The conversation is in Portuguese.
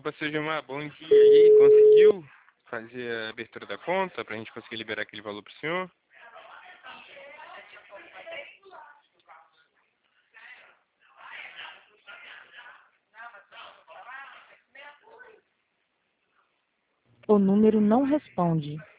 Opa, seu Gilmar, bom dia aí. Conseguiu fazer a abertura da conta para a gente conseguir liberar aquele valor para o senhor? O número não responde.